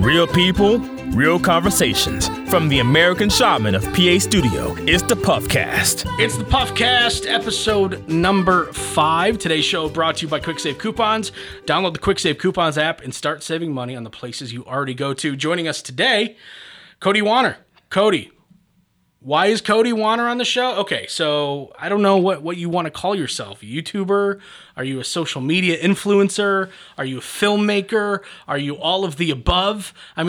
Real people, real conversations. From the American Shaman of PA Studio, it's the Puffcast. It's the Puffcast, episode number 5. Today's show brought to you by Quick Save Coupons. Download the Quick Save Coupons app and start saving money on the places you already go to. Joining us today, Cody Wanner. Cody, why is Cody Wanner on the show? Okay, so I don't know what you want to call yourself. A YouTuber? Are you a social media influencer? Are you a filmmaker? Are you all of the above? Do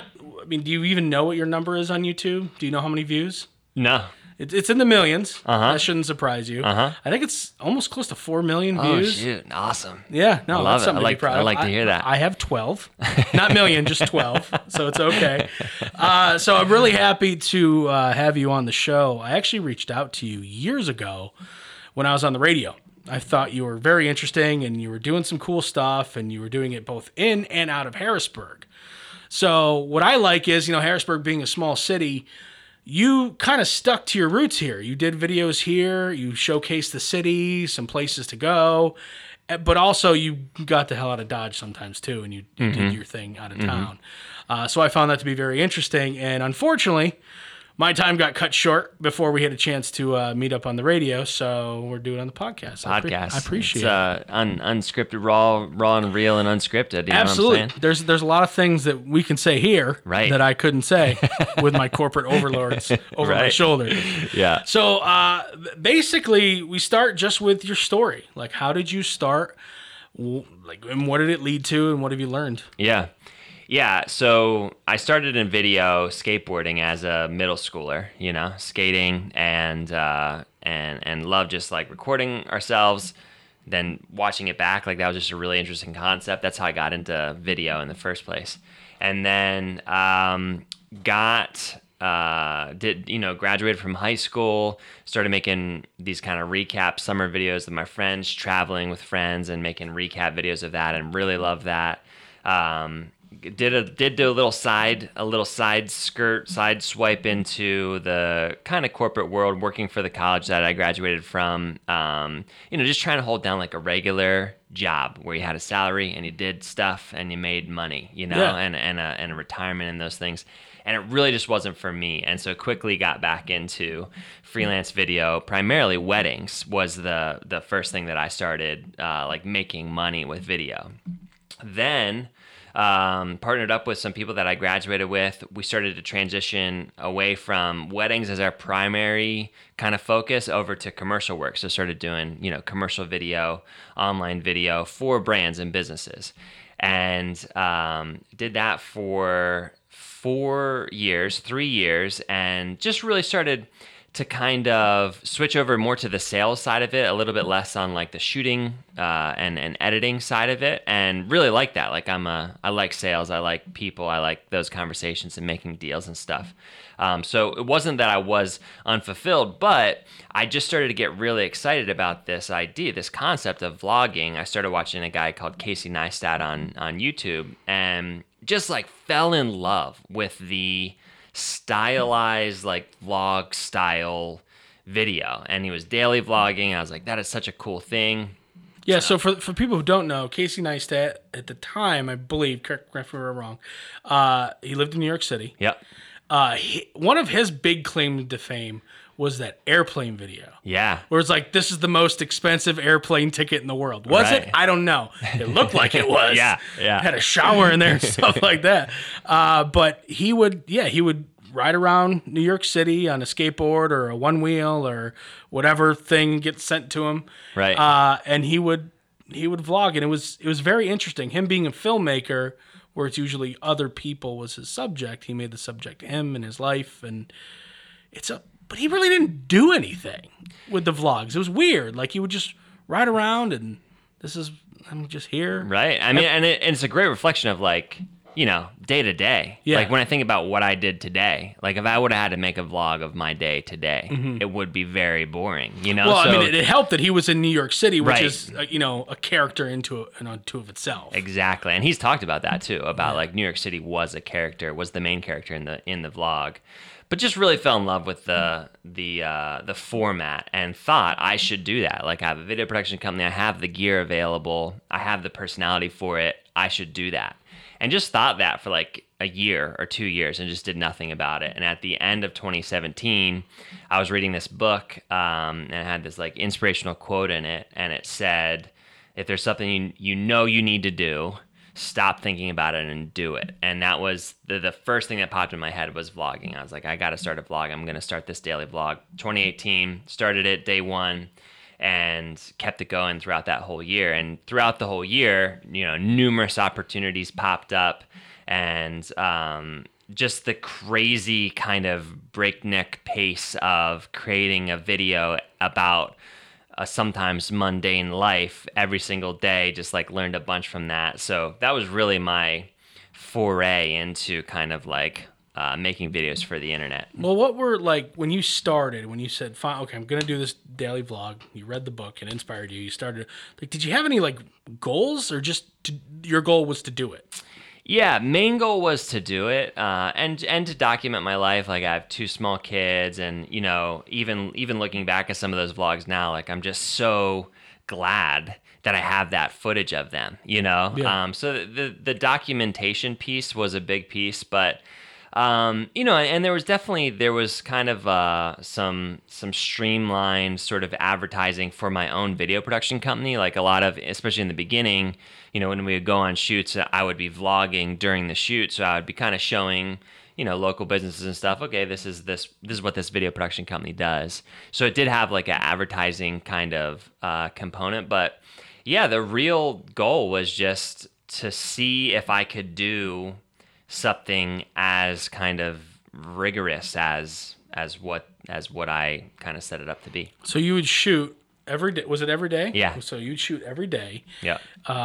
you even know what your number is on YouTube? Do you know how many views? No. It's in the millions. Uh-huh. That shouldn't surprise you. Uh-huh. I think it's almost close to 4 million views. Oh, shoot. Awesome. Yeah, no, I love that's it. something to be proud of. I like to hear that. I have 12. Not million, just 12. So it's okay. So I'm really happy to have you on the show. I actually reached out to you years ago when I was on the radio. I thought you were very interesting and you were doing some cool stuff and you were doing it both in and out of Harrisburg. So what I like is, Harrisburg being a small city, you kind of stuck to your roots here. You did videos here. You showcased the city, some places to go, but also you got the hell out of Dodge sometimes too, and you did your thing out of town. So I found that to be very interesting. And unfortunately, my time got cut short before we had a chance to meet up on the radio, so we're doing it on the podcast. I appreciate it. Unscripted, raw and real and unscripted. You Absolutely. know what I'm saying? There's a lot of things that we can say here that I couldn't say with my corporate overlords over my shoulder. Yeah. So basically, we start just with your story. Like, how did you start? And what did it lead to? And what have you learned? Yeah, so I started in video skateboarding as a middle schooler, skating and love just like recording ourselves, then watching it back. Like that was just a really interesting concept. That's how I got into video in the first place. And then graduated from high school, started making these kind of recap summer videos of my friends, traveling with friends and making recap videos of that, and really loved that. Did do a little side swipe into the kind of corporate world, working for the college that I graduated from. Just trying to hold down like a regular job where you had a salary and you did stuff and you made money, and a retirement and those things. And it really just wasn't for me. And so quickly got back into freelance video. Primarily weddings was the first thing that I started making money with video. Then partnered up with some people that I graduated with. We started to transition away from weddings as our primary kind of focus over to commercial work. So started doing, commercial video, online video for brands and businesses. And did that for 3 years, and just really started to kind of switch over more to the sales side of it, a little bit less on like the shooting and editing side of it, and really like that. Like I like sales, I like people, I like those conversations and making deals and stuff. So it wasn't that I was unfulfilled, but I just started to get really excited about this idea, this concept of vlogging. I started watching a guy called Casey Neistat on YouTube, and just like fell in love with the stylized like vlog style video, and he was daily vlogging. I was like, that is such a cool thing. Yeah, so for people who don't know, Casey Neistat at the time, I believe, correct me if I'm wrong, he lived in New York City. Yep. One of his big claims to fame was that airplane video. Yeah. Where it's like, this is the most expensive airplane ticket in the world. Was it? I don't know. It looked like it was. Yeah. Had a shower in there and stuff like that. But he would ride around New York City on a skateboard or a one wheel or whatever thing gets sent to him. Right. And he would vlog, and it was very interesting. Him being a filmmaker, where it's usually other people was his subject, he made the subject him and his life, and but he really didn't do anything with the vlogs. It was weird. Like, he would just ride around and I'm just here. Right. I mean, and it's a great reflection of like, day to day. Yeah. Like when I think about what I did today, like if I would have had to make a vlog of my day today, it would be very boring, Well, So, it helped that he was in New York City, which Right. is, a character unto of itself. Exactly. And he's talked about that too, about like New York City was the main character in the vlog. But just really fell in love with the format and thought I should do that. Like, I have a video production company, I have the gear available, I have the personality for it. I should do that. And just thought that for like a year or 2 years and just did nothing about it. And at the end of 2017, I was reading this book and it had this like inspirational quote in it. And it said, if there's something you know you need to do, stop thinking about it and do it. And that was the first thing that popped in my head was vlogging. I was like, I got to start a vlog. I'm going to start this daily vlog. 2018, started it day one and kept it going throughout that whole year. And throughout the whole year, you know, numerous opportunities popped up and just the crazy kind of breakneck pace of creating a video about a sometimes mundane life every single day, just like learned a bunch from that. So that was really my foray into kind of like making videos for the internet. Well, what were like when you started, when you said, fine, okay, I'm going to do this daily vlog, you read the book, it inspired you, you started, like, did you have any like goals or just your goal was to do it? Yeah, main goal was to do it and to document my life. Like I have 2 small kids and, you know, even looking back at some of those vlogs now, like I'm just so glad that I have that footage of them, you know? Yeah. So the documentation piece was a big piece, but you know, and there was kind of some streamlined sort of advertising for my own video production company. Like a lot of, especially in the beginning, you know, when we would go on shoots, I would be vlogging during the shoot. So I would be kind of showing, you know, local businesses and stuff. Okay, this is what this video production company does. So it did have like an advertising kind of component. But yeah, the real goal was just to see if I could do something as kind of rigorous as what I kind of set it up to be. So you would shoot every day. Was it every day? Yeah. So you'd shoot every day. Yeah.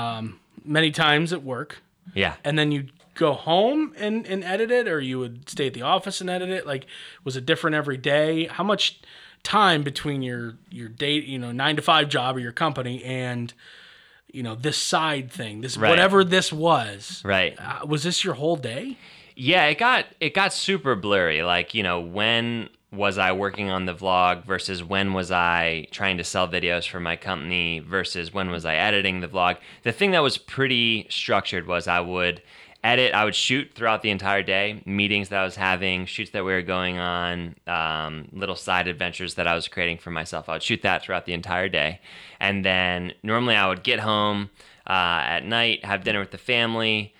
Many times at work. Yeah. And then you'd go home and edit it, or you would stay at the office and edit it? Like, was it different every day? How much time between your day, you know, 9 to 5 job or your company and, you know, this side thing, this Right. whatever this was? Right. Was this your whole day? Yeah, it got super blurry. Like, you know, when was I working on the vlog versus when was I trying to sell videos for my company versus when was I editing the vlog? The thing that was pretty structured was I would shoot throughout the entire day, meetings that I was having, shoots that we were going on, little side adventures that I was creating for myself. I would shoot that throughout the entire day. And then normally I would get home at night, have dinner with the family,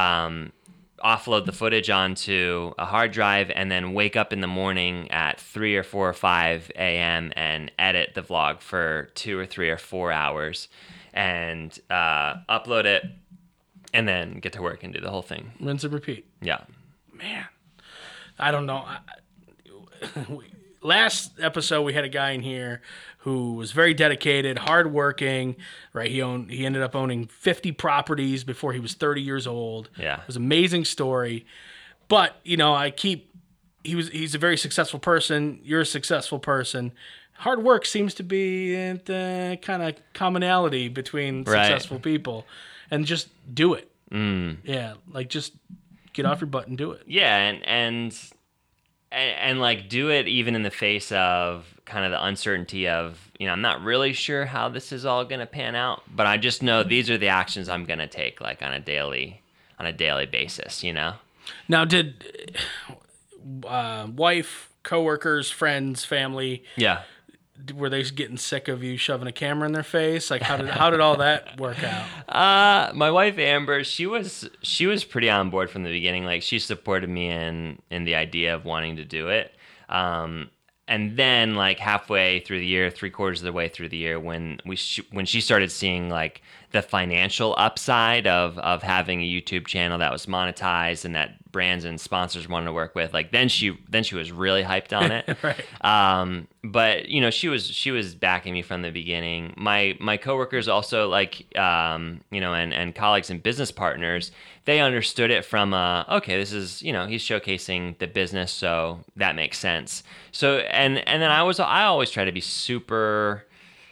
offload the footage onto a hard drive, and then wake up in the morning at 3 or 4 or 5 a.m. and edit the vlog for 2 or 3 or 4 hours and upload it and then get to work and do the whole thing. Rinse and repeat. Yeah. Man, I don't know. Last episode, we had a guy in here who was very dedicated, hardworking, right? He ended up owning 50 properties before he was 30 years old. Yeah. It was an amazing story. But, you know, he's a very successful person. You're a successful person. Hard work seems to be the kind of commonality between successful people. And just do it. Yeah, like just get off your butt and do it. Yeah, and like do it even in the face of kind of the uncertainty of, you know, I'm not really sure how this is all going to pan out, but I just know these are the actions I'm going to take like on a daily basis, you know? Now, did wife, coworkers, friends, family, Yeah. were they getting sick of you shoving a camera in their face? Like how did all that work out? My wife Amber, she was pretty on board from the beginning. Like she supported me in the idea of wanting to do it. And then like halfway through the year, 3/4 of the way through the year, when she started seeing like the financial upside of having a YouTube channel that was monetized and that brands and sponsors wanted to work with, like then she was really hyped on it. Right. But you know, she was backing me from the beginning. My coworkers also, like you know, and colleagues and business partners, they understood it from okay, this is, you know, he's showcasing the business, so that makes sense. So and then I always try to be super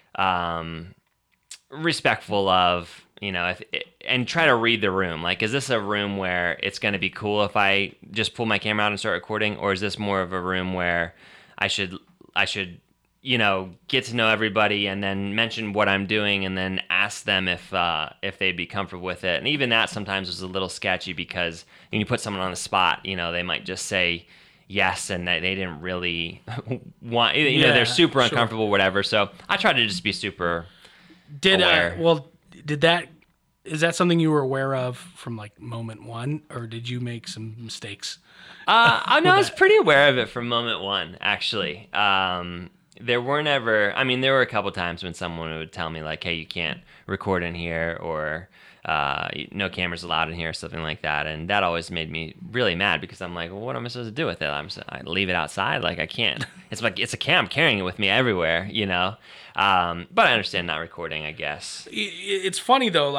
respectful of, you know, and try to read the room. Like, is this a room where it's going to be cool if I just pull my camera out and start recording, or is this more of a room where I should get to know everybody and then mention what I'm doing and then ask them if they'd be comfortable with it. And even that sometimes was a little sketchy because when you put someone on the spot, they might just say yes and they didn't really want, they're super uncomfortable, sure. Whatever. So I try to just be super aware. Is that something you were aware of from like moment one, or did you make some mistakes? I was pretty aware of it from moment one, actually. There weren't ever, there were a couple times when someone would tell me like, hey, you can't record in here, or no cameras allowed in here, or something like that. And that always made me really mad because I'm like, well, what am I supposed to do with it? I leave it outside? Like, I can't. It's like, it's a cam, I'm carrying it with me everywhere, But I understand not recording, I guess. It's funny though.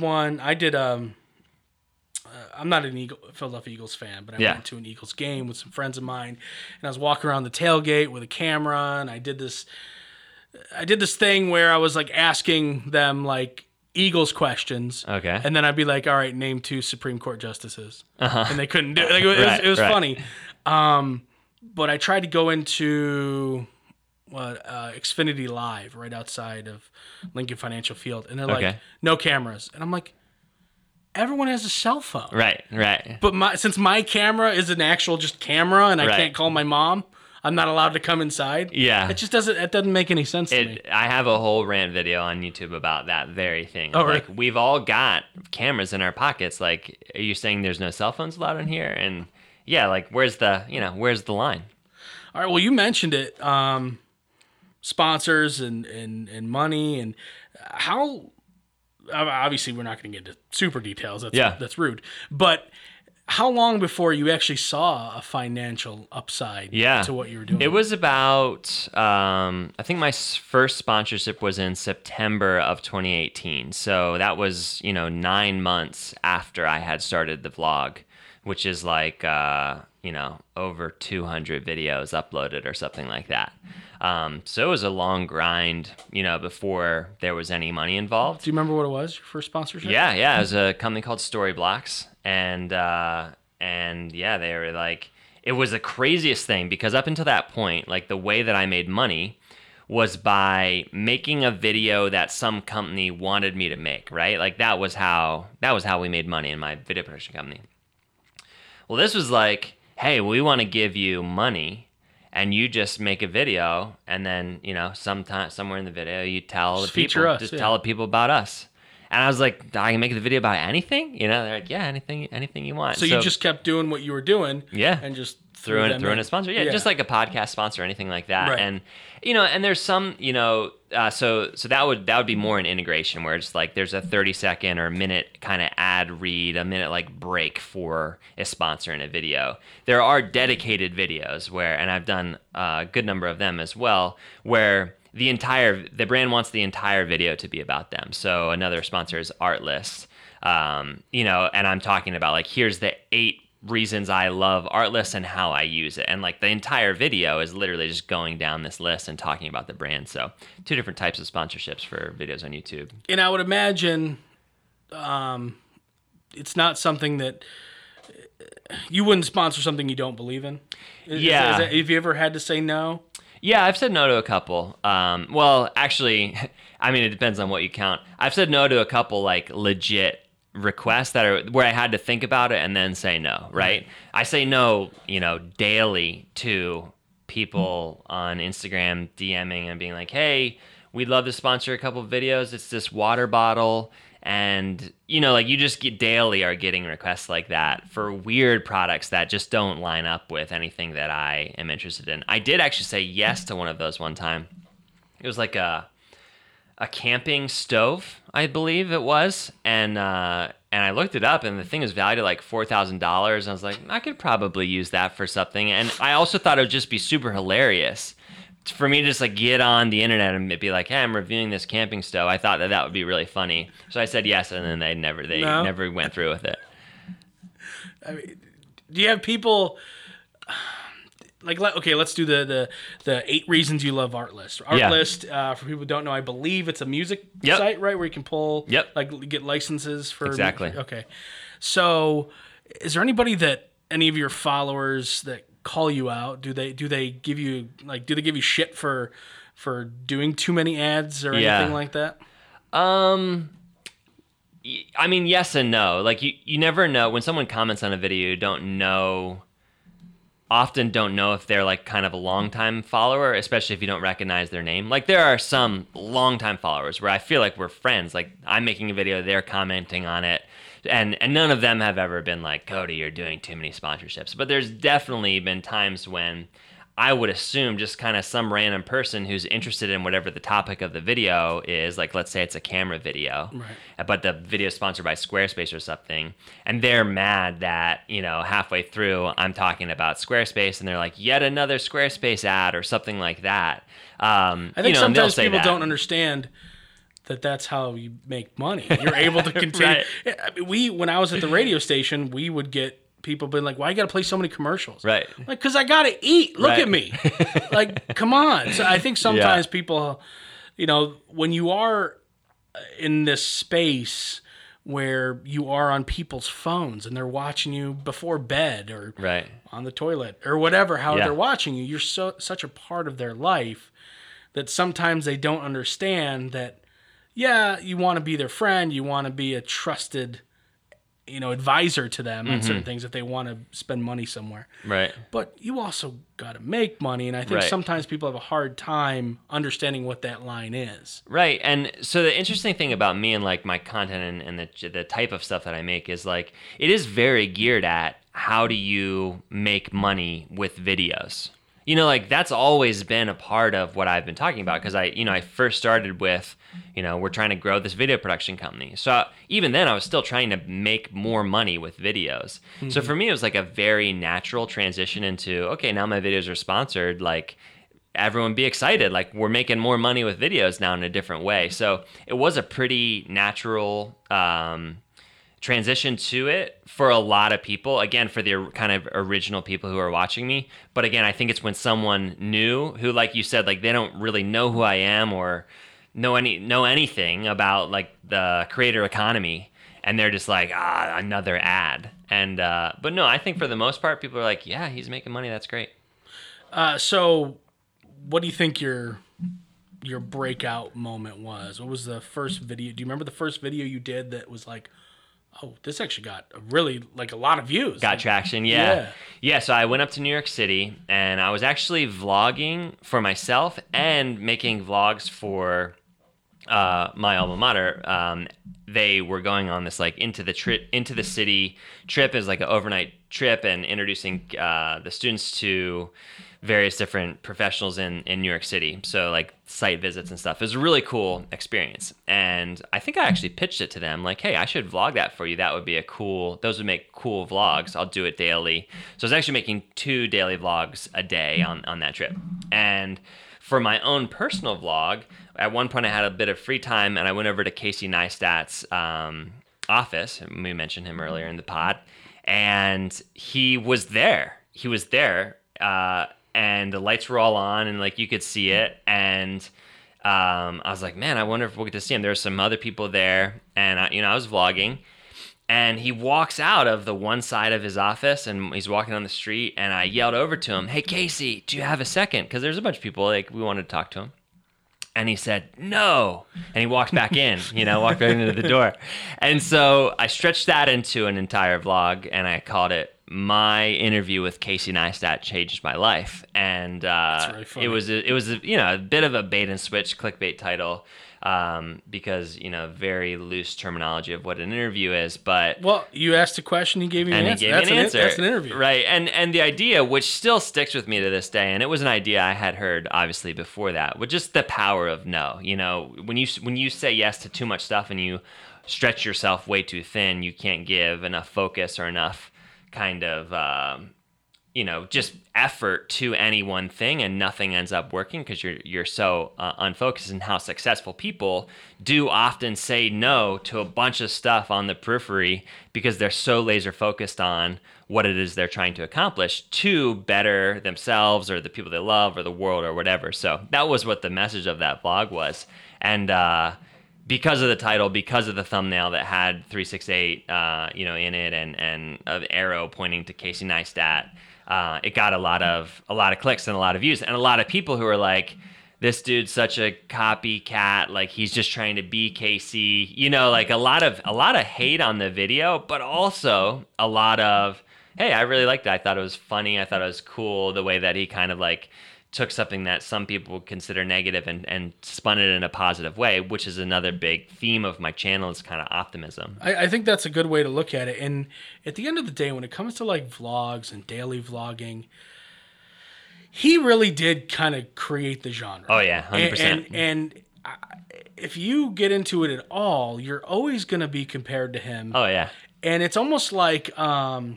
I'm not an Philadelphia Eagles fan, but I went to an Eagles game with some friends of mine, and I was walking around the tailgate with a camera, and I did this thing where I was like asking them like Eagles questions. Okay. And then I'd be like, all right, name 2 Supreme Court justices. And they couldn't do it. Like, it was funny. But I tried to go into Xfinity Live right outside of Lincoln Financial Field, and they're like, no cameras. And I'm like, everyone has a cell phone. Right. But since my camera is an actual just camera and I can't call my mom, I'm not allowed to come inside. Yeah. It doesn't make any sense to me. I have a whole rant video on YouTube about that very thing. Oh, like, right. We've all got cameras in our pockets. Like, are you saying there's no cell phones allowed in here? And yeah, like, where's the line? All right. Well, you mentioned it. Sponsors and money, and how, obviously we're not going to get into super details. That's rude. But how long before you actually saw a financial upside to what you were doing? It was about, I think my first sponsorship was in September of 2018. So that was, 9 months after I had started the vlog, which is like, over 200 videos uploaded or something like that. So it was a long grind, before there was any money involved. Do you remember what it was, your first sponsorship? Yeah. It was a company called Storyblocks. And they were like, it was the craziest thing because up until that point, like the way that I made money was by making a video that some company wanted me to make, right? Like that was how we made money in my video production company. Well, this was like, hey, we want to give you money and you just make a video and then, somewhere in the video you tell just the people, tell the people about us. And I was like, I can make the video about anything? They're like, yeah, anything you want. So you just kept doing what you were doing. Yeah. And just threw in a sponsor. Yeah, just like a podcast sponsor or anything like that. Right. And, and there's some, so that would be more an integration where it's like there's a 30-second or a minute kind of ad read, a minute like break for a sponsor in a video. There are dedicated videos where, and I've done a good number of them as well, where the brand wants the entire video to be about them. So another sponsor is Artlist, and I'm talking about like, here's the 8 reasons I love Artlist and how I use it. And like the entire video is literally just going down this list and talking about the brand. So 2 different types of sponsorships for videos on YouTube. And I would imagine it's not something that you wouldn't sponsor something you don't believe in. Have you ever had to say no? Yeah, I've said no to a couple. Well, actually, it depends on what you count. I've said no to a couple like legit requests that are where I had to think about it and then say no, right? I say no, daily to people on Instagram DMing and being like, hey, we'd love to sponsor a couple of videos. It's this water bottle. And, you just daily are getting requests like that for weird products that just don't line up with anything that I am interested in. I did actually say yes to one of those one time. It was like a camping stove, I believe it was. And I looked it up and the thing was valued at like $4,000. And I was like, I could probably use that for something. And I also thought it would just be super hilarious for me to just like get on the internet and be like, hey, I'm reviewing this camping stove. I thought that would be really funny. So I said yes, and then they never went through with it. Do you have people like, okay, let's do the 8 reasons you love Artlist. Artlist, for people who don't know, I believe it's a music site, right? Where you can pull, like get licenses for. Exactly. Okay. So is there any of your followers that call you out? Do they give you shit for for doing too many ads or Yeah. anything like that? I mean, yes and no. Like you never know when someone comments on a video. You often don't know if they're like kind of a longtime follower, especially if you don't recognize their name. Like there are some longtime followers where I feel like we're friends. Like I'm making a video, they're commenting on it, and none of them have ever been like, Cody, you're doing too many sponsorships. But there's definitely been times when I would assume just kind of some random person who's interested in whatever the topic of the video is, like let's say it's a camera video, Right. but the video is sponsored by Squarespace or something, and they're mad that, halfway through I'm talking about Squarespace and they're like, yet another Squarespace ad or something like that. I think and they'll sometimes say people that. don't understand that that's how you make money. You're able to continue. Right. I mean, when I was at the radio station, we would get people being like, why you got to play so many commercials? Right. Like, because I got to eat. Look Right. at me. Like, come on. So I think sometimes people, when you are in this space where you are on people's phones and they're watching you before bed or Right. on the toilet or whatever, how Yeah. they're watching you, you're such a part of their life that sometimes they don't understand that, yeah, you want to be their friend, you want to be a trusted, advisor to them on certain things if they want to spend money somewhere. Right. But you also got to make money, and I think Right. sometimes people have a hard time understanding what that line is. Right. And so the interesting thing about me and like my content and the type of stuff that I make is like, it is very geared at how do you make money with videos? Like that's always been a part of what I've been talking about because I first started with, we're trying to grow this video production company. So even then I was still trying to make more money with videos. Mm-hmm. So for me, it was like a very natural transition into, okay, now my videos are sponsored. Like everyone be excited. Like we're making more money with videos now in a different way. So it was a pretty natural, transition to it for a lot of people, again, for the kind of original people who are watching me. But again, I think it's when someone new who, like you said, like they don't really know who I am or know anything about like the creator economy, and they're just like, another ad. And but no, I think for the most part, people are like, yeah, he's making money, that's great. So what do you think your breakout moment was? What was the first video? Do you remember the first video you did that was like, oh, this actually got a lot of views? Got traction, yeah. So I went up to New York City, and I was actually vlogging for myself and making vlogs for my alma mater. They were going on this like into the city trip. Is like an overnight trip and introducing the students to various different professionals in New York City. So like site visits and stuff. It was a really cool experience. And I think I actually pitched it to them like, hey, I should vlog that for you. That would be those would make cool vlogs. I'll do it daily. So I was actually making 2 daily vlogs a day on that trip. And for my own personal vlog, at one point I had a bit of free time and I went over to Casey Neistat's office. We mentioned him earlier in the pod. And he was there. And the lights were all on and like you could see it. And I was like, man, I wonder if we'll get to see him. There were some other people there, and I was vlogging. And he walks out of the one side of his office and he's walking on the street, and I yelled over to him, hey, Casey, do you have a second? Because there's a bunch of people, like, we wanted to talk to him. And he said, no. And he walked back in, walked right into the door. And so I stretched that into an entire vlog, and I called it My Interview with Casey Neistat Changed My Life. And really funny. it was a bit of a bait and switch clickbait title. Because very loose terminology of what an interview is, but well, you asked a question, he gave you an answer. He gave me an answer. That's an interview, right? And the idea, which still sticks with me to this day, and it was an idea I had heard obviously before that, was just the power of no. When you say yes to too much stuff and you stretch yourself way too thin, you can't give enough focus or enough kind of just effort to any one thing, and nothing ends up working because you're so unfocused. And how successful people do often say no to a bunch of stuff on the periphery because they're so laser focused on what it is they're trying to accomplish to better themselves or the people they love or the world or whatever. So that was what the message of that vlog was. And because of the title, because of the thumbnail that had 368 in it, and an arrow pointing to Casey Neistat, it got a lot of clicks and a lot of views, and a lot of people who are like, this dude's such a copycat, like he's just trying to be Casey, you know, like a lot of hate on the video, but also a lot of, hey, I really liked it. I thought it was funny. I thought it was cool the way that he kind of like took something that some people would consider negative and spun it in a positive way, which is another big theme of my channel, is kind of optimism. I think that's a good way to look at it. And at the end of the day, when it comes to like vlogs and daily vlogging, he really did kind of create the genre. Oh yeah, 100%. And if you get into it at all, you're always going to be compared to him. Oh yeah. And it's almost like, I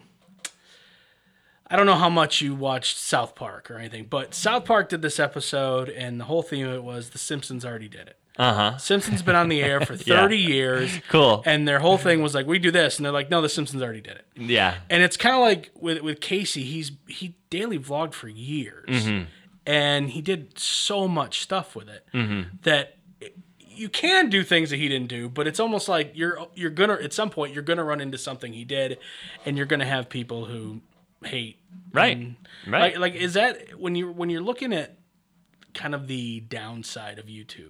don't know how much you watched South Park or anything, but South Park did this episode, and the whole theme of it was The Simpsons already did it. Uh-huh. Simpsons been on the air for 30 years. Cool. And their whole thing was like, we do this. And they're like, no, The Simpsons already did it. Yeah. And it's kind of like with Casey, he daily vlogged for years. Mm-hmm. And he did so much stuff with it that you can do things that he didn't do, but it's almost like you're gonna, at some point, you're gonna run into something he did, and you're gonna have people who hate. Right. And right. Like is that when you're looking at kind of the downside of YouTube,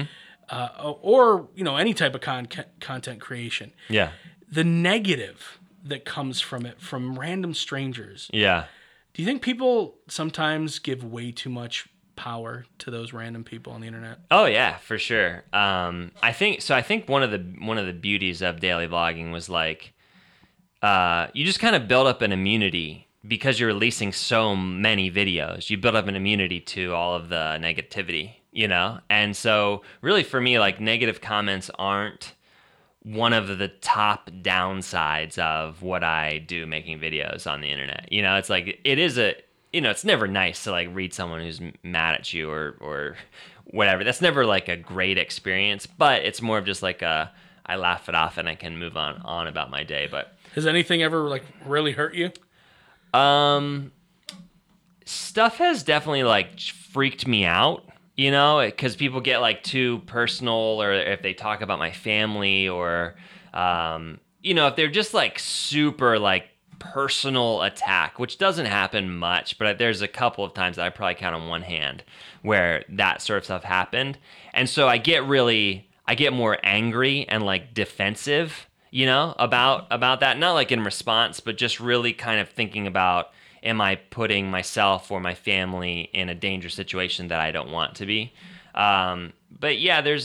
or any type of content creation? Yeah. The negative that comes from it, from random strangers. Yeah. Do you think people sometimes give way too much power to those random people on the internet? Oh yeah, for sure. I think one of the beauties of daily vlogging was like, you just kind of build up an immunity because you're releasing so many videos. You build up an immunity to all of the negativity, And so really for me, like, negative comments aren't one of the top downsides of what I do making videos on the internet. It's like, it is it's never nice to like read someone who's mad at you or whatever. That's never like a great experience, but it's more of just like I laugh it off and I can move on about my day. But has anything ever like really hurt you? Stuff has definitely like freaked me out, because people get like too personal, or if they talk about my family, or, if they're just like super like personal attack, which doesn't happen much, but there's a couple of times that I probably count on one hand where that sort of stuff happened. And so I get more angry and like defensive, about that, not like in response, but just really kind of thinking about, am I putting myself or my family in a dangerous situation that I don't want to be? But yeah, there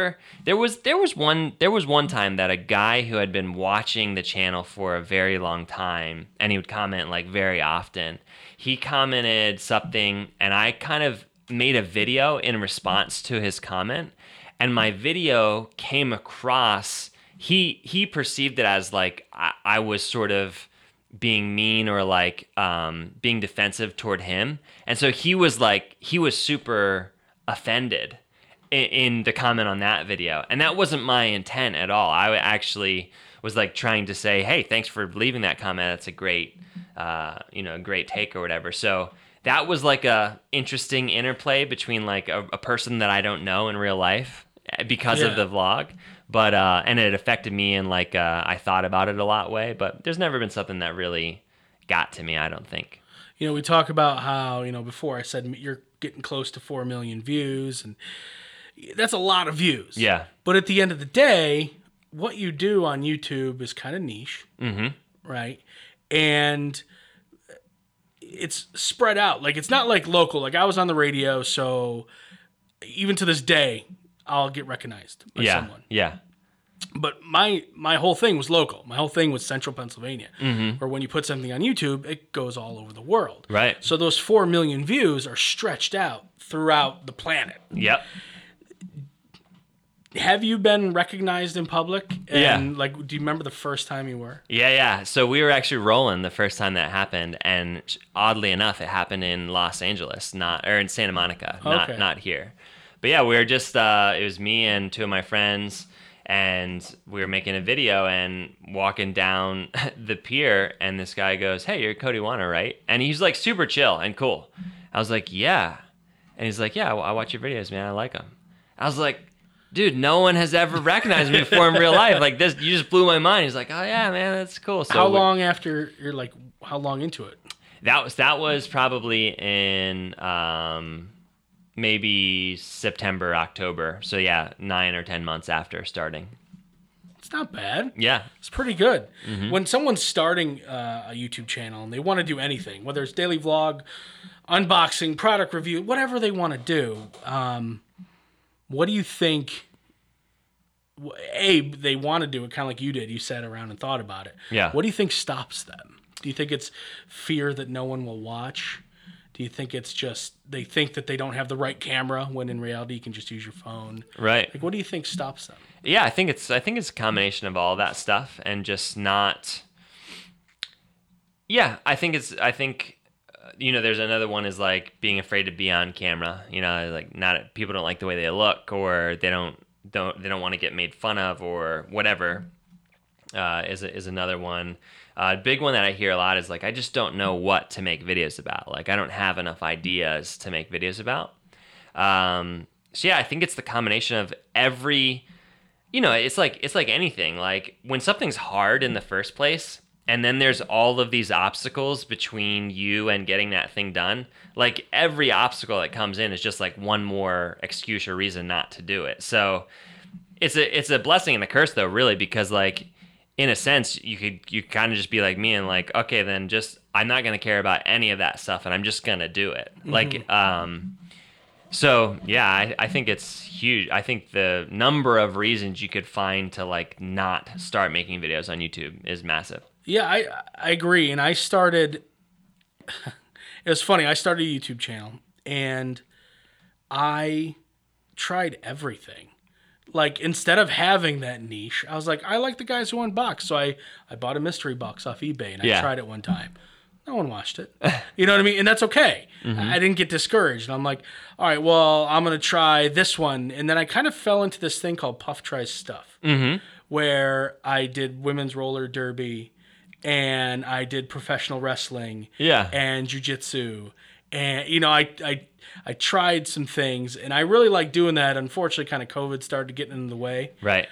was one time that a guy who had been watching the channel for a very long time, and he would comment like very often. He commented something, and I kind of made a video in response to his comment, and my video came across, he perceived it as like I was sort of being mean or like being defensive toward him. And so he was super offended in the comment on that video. And that wasn't my intent at all. I actually was like trying to say, hey, thanks for leaving that comment. That's a great, great take or whatever. So that was like a interesting interplay between like a person that I don't know in real life because of the vlog. But, and it affected me in like, I thought about it a lot way, but there's never been something that really got to me, I don't think. We talk about how, before I said you're getting close to 4 million views, and that's a lot of views. Yeah. But at the end of the day, what you do on YouTube is kind of niche, right? And it's spread out. Like, it's not like local. Like, I was on the radio, so even to this day, I'll get recognized by someone. Yeah. But my whole thing was local. My whole thing was Central Pennsylvania, where when you put something on YouTube, it goes all over the world. Right. So those 4 million views are stretched out throughout the planet. Yep. Have you been recognized in public? And, yeah. like, do you remember the first time you were? Yeah. So we were actually rolling the first time that happened, and oddly enough, it happened in Los Angeles, or in Santa Monica, not here. But yeah, we were just, it was me and 2 of my friends, and we were making a video and walking down the pier, and this guy goes, hey, you're Cody Wanner, right? And he's like super chill and cool. I was like, yeah. And he's like, yeah, I watch your videos, man. I like them. I was like, dude, no one has ever recognized me before in real life. Like this, you just blew my mind. He's like, oh yeah, man, that's cool. So how long after you're like, how long into it? That was probably in, maybe September, October. So yeah, 9 or 10 months after starting. It's not bad. Yeah. It's pretty good. When someone's starting a YouTube channel and they want to do anything, whether it's daily vlog, unboxing, product review, whatever they want to do, what do you think? They want to do it kind of like you did. You sat around and thought about it. Yeah. What do you think stops them? Do you think it's fear that no one will watch? Do you think it's just they think that they don't have the right camera when in reality you can just use your phone? Right. Like, what do you think stops them? Yeah, I think it's a combination of all that stuff and just not. Yeah, I think there's another one is like being afraid to be on camera. Like not people don't like the way they look, or they don't want to get made fun of, or whatever. Is another one. Big one that I hear a lot is like, I just don't know what to make videos about. Like, I don't have enough ideas to make videos about. So yeah, I think it's the combination of every, it's like anything. Like when something's hard in the first place, and then there's all of these obstacles between you and getting that thing done. Like every obstacle that comes in is just like one more excuse or reason not to do it. So it's a blessing and a curse though, really, because like, in a sense, you kind of just be like me and like, okay, then just I'm not gonna care about any of that stuff, and I'm just gonna do it. Like, so yeah, I think it's huge. I think the number of reasons you could find to like not start making videos on YouTube is massive. Yeah, I agree. And I started. It was funny. I started a YouTube channel, and I tried everything. Like, instead of having that niche, I was like, I like the guys who unbox. So I bought a mystery box off eBay, and I tried it one time. No one watched it. You know what I mean? And that's okay. I didn't get discouraged. And I'm like, all right, well, I'm going to try this one. And then I kind of fell into this thing called Puff Tries Stuff, where I did women's roller derby, and I did professional wrestling and jiu-jitsu. And, I tried some things, and I really like doing that. Unfortunately, kind of COVID started getting in the way. Right.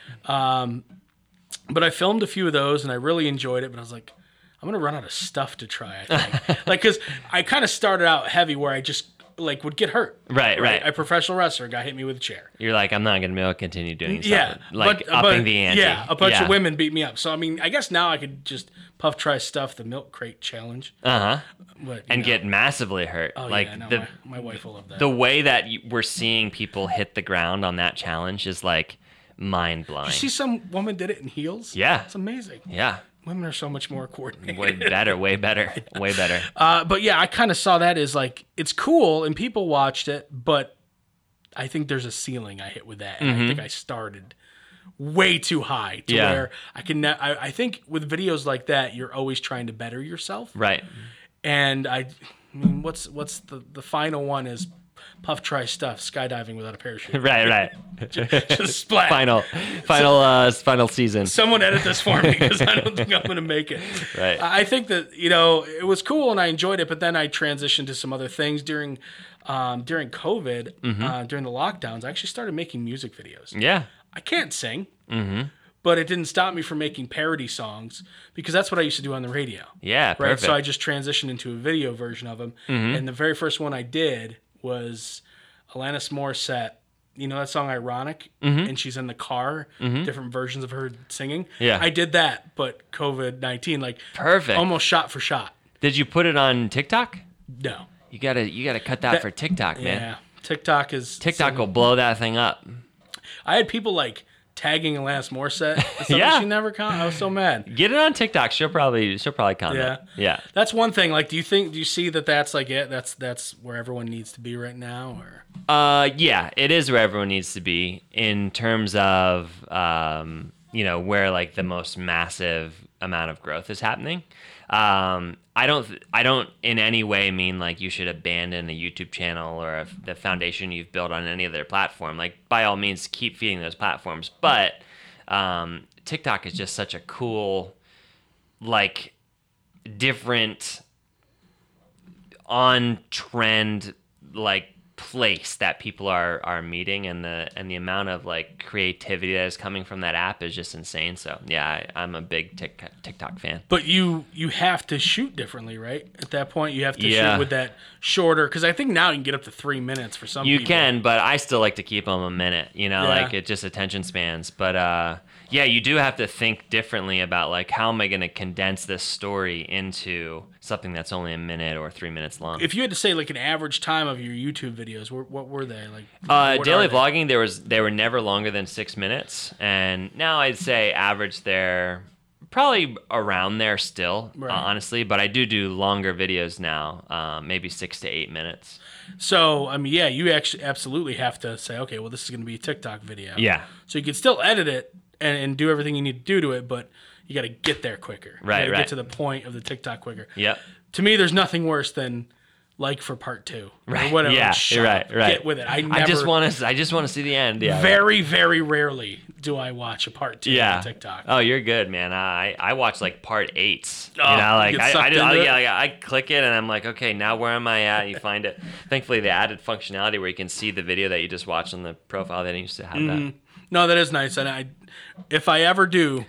But I filmed a few of those, and I really enjoyed it. But I was like, I'm going to run out of stuff to try, I think. Because I kind of started out heavy where I just, would get hurt. Right. A professional wrestler guy hit me with a chair. You're like, I'm not going to be able to continue doing stuff. Upping the ante. Yeah, a bunch of women beat me up. So, I mean, I guess now I could just Puff Try Stuff, the milk crate challenge. But, get massively hurt. Oh, my wife will love that. The way that we're seeing people hit the ground on that challenge is like mind-blowing. You see some woman did it in heels? Yeah. It's amazing. Yeah. Women are so much more coordinated. Way better. But yeah, I kind of saw that as like, it's cool and people watched it, but I think there's a ceiling I hit with that. And I think I started way too high to where I can, I think with videos like that, you're always trying to better yourself. Right. And I mean, what's the final one is Puff Try Stuff, skydiving without a parachute. Right. just splat. Final season. Someone edit this for me because I don't think I'm going to make it. Right. I think that, it was cool and I enjoyed it, but then I transitioned to some other things during COVID, during the lockdowns. I actually started making music videos. Yeah. I can't sing. But it didn't stop me from making parody songs because that's what I used to do on the radio. Yeah, right. Perfect. So I just transitioned into a video version of them, and the very first one I did was Alanis Morissette. You know that song "Ironic," and she's in the car, different versions of her singing. Yeah, I did that, but COVID-19, perfect, almost shot for shot. Did you put it on TikTok? No. You gotta cut that for TikTok, man. Yeah, TikTok will blow that thing up. I had people tagging Alanis Morissette. She never commented. I was so mad. Get it on TikTok. She'll probably comment. Yeah. That's one thing. Do you see that that's it? That's where everyone needs to be right now, or? Yeah, it is where everyone needs to be in terms of where the most massive amount of growth is happening. I don't in any way mean you should abandon the YouTube channel or the foundation you've built on any other platform. By all means, keep feeding those platforms. But TikTok is just such a cool, different, on trend, place that people are meeting, and the amount of like creativity that is coming from that app is just insane. So yeah, I'm a big TikTok fan. But you have to shoot differently, right? At that point, you have to shoot with that shorter, because I think now you can get up to 3 minutes for some people. You can, but I still like to keep them a minute. Like it just attention spans. But yeah, you do have to think differently about like, how am I going to condense this story into something that's only a minute or 3 minutes long. If you had to say like an average time of your YouTube videos, what were they like? Daily vlogging, they were never longer than 6 minutes, and now I'd say average they're probably around there still, honestly. But I do longer videos now, maybe 6 to 8 minutes. So I mean, yeah, you actually absolutely have to say, okay, well, this is going to be a TikTok video. Yeah. So you can still edit it and do everything you need to do to it, but you got to get there quicker. Right, you got to get to the point of the TikTok quicker. Yep. To me, there's nothing worse than like for part 2. Right. Or whatever. Yeah. Right. Get with it. I just want to see the end. Yeah. Very, very rarely do I watch a part 2 on TikTok. Oh, you're good, man. I watch like part 8s. Oh, like you get sucked into it? I click it and I'm like, okay, now where am I at? You find it. Thankfully, they added functionality where you can see the video that you just watched on the profile. They didn't used to have that. No, that is nice. And if I ever do,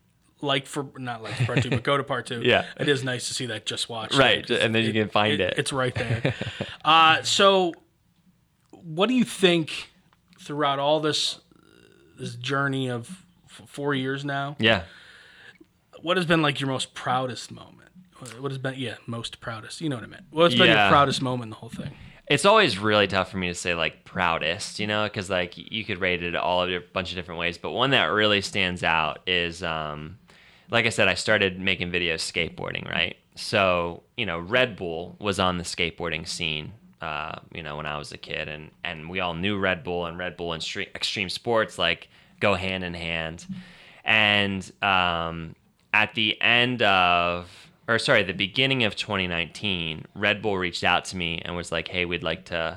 not like part 2, but go to part 2. Yeah. It is nice to see that just watched. Right. And then you can find it. It's right there. So what do you think throughout all this journey of 4 years now? Yeah. What has been like your most proudest moment? What has been, most proudest. You know what I meant. What's been your proudest moment in the whole thing? It's always really tough for me to say like proudest, because like you could rate it all a bunch of different ways. But one that really stands out is, like I said, I started making videos skateboarding, right? So, Red Bull was on the skateboarding scene, when I was a kid, and we all knew Red Bull and extreme sports like go hand in hand. And at the beginning of 2019, Red Bull reached out to me and was like, hey, we'd like to,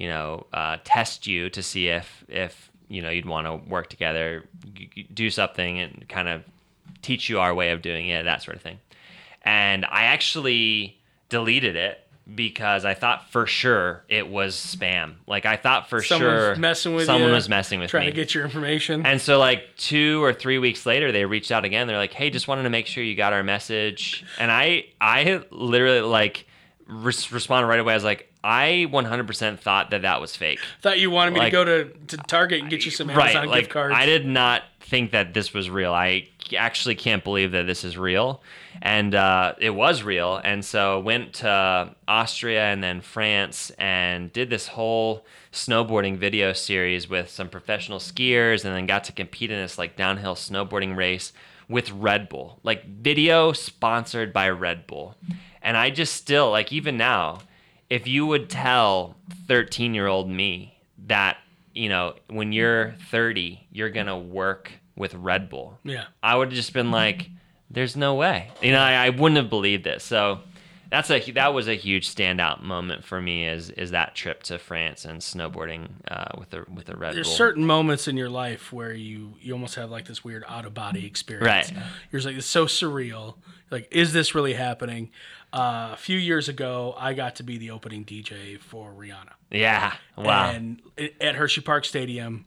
test you to see if you'd want to work together, do something and kind of teach you our way of doing it, that sort of thing. And I actually deleted it because I thought for sure it was spam. Like I thought for someone sure was messing with trying to get your information. And so like 2 or 3 weeks later, they reached out again. They're like, hey, just wanted to make sure you got our message. And I literally like responded right away. I was like, I 100% thought that was fake. Thought you wanted me to go to Target and get you some Amazon gift cards. I did not think that this was real. I actually can't believe that this is real. And it was real. And so went to Austria and then France and did this whole snowboarding video series with some professional skiers, and then got to compete in this like downhill snowboarding race with Red Bull. Like video sponsored by Red Bull. And I just still, like even now, if you would tell 13-year-old me that, when you're 30, you're going to work with Red Bull, I would have just been like, there's no way. I wouldn't have believed this. So that was a huge standout moment for me is that trip to France and snowboarding with the Red Bull. There's certain moments in your life where you almost have like this weird out-of-body experience. Right. You're just like, it's so surreal. Like, is this really happening? A few years ago, I got to be the opening DJ for Rihanna. Yeah. Wow. And at Hershey Park Stadium,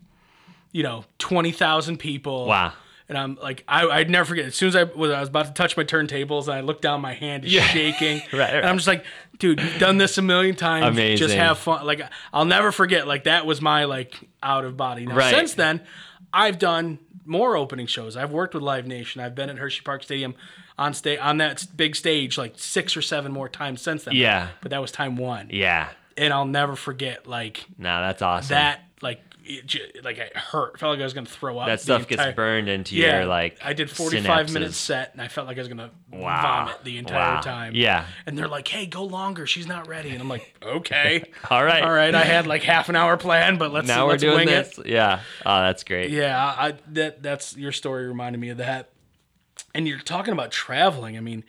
20,000 people. Wow. And I'm like, I'd never forget. As soon as I was about to touch my turntables, and I looked down, my hand is shaking. Right. And I'm just like, dude, you've done this a million times. Amazing. Just have fun. Like, I'll never forget. Like, that was my like out of body. Now, since then, I've done more opening shows. I've worked with Live Nation. I've been at Hershey Park Stadium on that big stage like 6 or 7 more times since then. Yeah. But that was time 1. Yeah. And I'll never forget like. No, that's awesome. That like. It hurt. I felt like I was going to throw up. That stuff gets burned into your like. I did 45-minute set, and I felt like I was going to vomit the entire time. Yeah. And they're like, "Hey, go longer. She's not ready." And I'm like, "Okay, all right." I had like half an hour planned, but let's doing wing this. it. Yeah. Oh, that's great. Yeah, that's your story reminded me of that. And you're talking about traveling. I mean,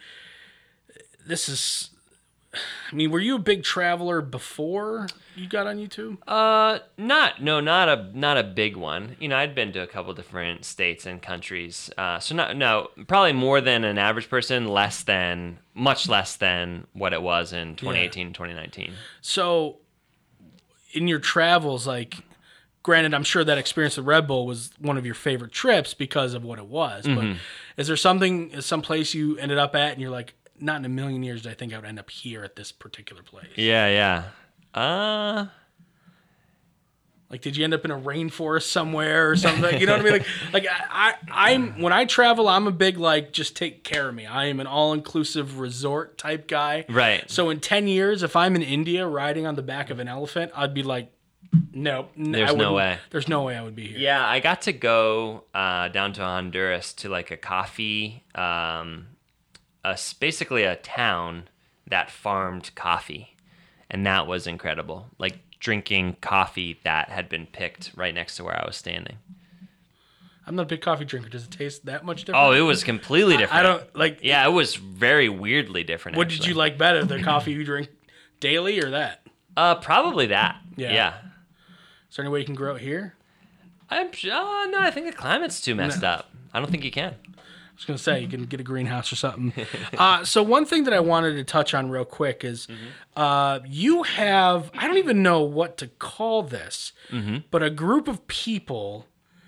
were you a big traveler before you got on YouTube? Not a big one. I'd been to a couple different states and countries. Probably more than an average person, much less than what it was in 2018, 2019. So in your travels, like, granted, I'm sure that experience at Red Bull was one of your favorite trips because of what it was. But is there some place you ended up at and you're like, not in a million years did I think I would end up here at this particular place? Yeah. Like, did you end up in a rainforest somewhere or something? You know what I mean? Like I'm when I travel, I'm a big, like, just take care of me. I am an all-inclusive resort type guy. Right. So in 10 years, if I'm in India riding on the back of an elephant, I'd be like, nope. There's no way. There's no way I would be here. Yeah, I got to go down to Honduras to like a coffee, basically a town that farmed coffee, and that was incredible. Like drinking coffee that had been picked right next to where I was standing. I'm not a big coffee drinker. Does it taste that much different? Oh, it was completely different. I don't like. Yeah, it was very weirdly different. What did you like better, the coffee you drink daily or that? Probably that. Yeah. Is there any way you can grow it here? No, I think the climate's too messed up. I don't think you can. I was going to say, you can get a greenhouse or something. So one thing that I wanted to touch on real quick is you have, I don't even know what to call this, but a group of people,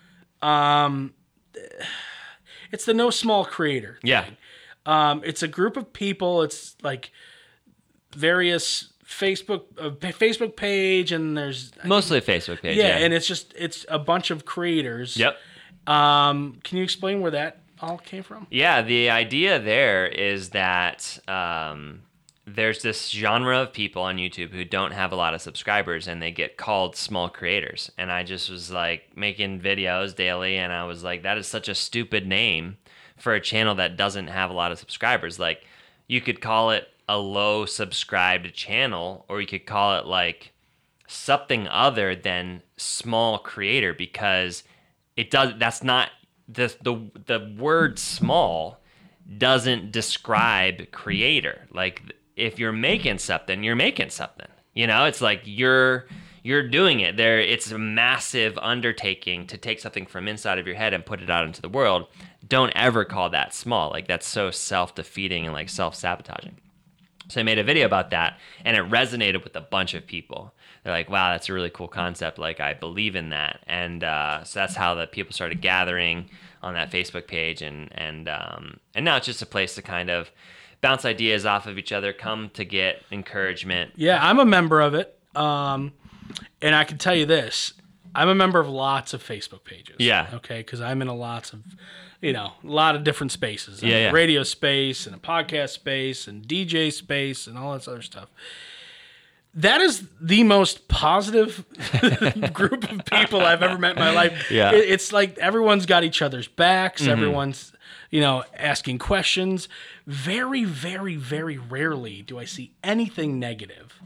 it's the No Small Creator thing. Yeah. It's a group of people, it's like various Facebook page, and there's Mostly a Facebook page. yeah, and it's a bunch of creators. Yep. Can you explain where that all came from? Yeah, the idea there is that there's this genre of people on YouTube who don't have a lot of subscribers, and they get called small creators. And I just was like making videos daily, and I was like, that is such a stupid name for a channel that doesn't have a lot of subscribers. Like, you could call it a low subscribed channel, or you could call it like something other than small creator, because that's not the word small doesn't describe creator. Like, if you're making something, you're making something. You know, it's like you're doing it there. It's a massive undertaking to take something from inside of your head and put it out into the world. Don't ever call that small. Like, that's so self-defeating and like self-sabotaging. So I made a video about that, and it resonated with a bunch of people. They're like, wow, that's a really cool concept. Like, I believe in that. And so that's how the people started gathering on that Facebook page. And now it's just a place to kind of bounce ideas off of each other, come to get encouragement. Yeah, I'm a member of it. And I can tell you this. I'm a member of lots of Facebook pages. Yeah. Okay, because I'm in a lot of different spaces. I'm in Yeah. a radio space and a podcast space and DJ space and all that other stuff. That is the most positive group of people I've ever met in my life. Yeah. It's like everyone's got each other's backs. Everyone's, asking questions. Very, very, very rarely do I see anything negative.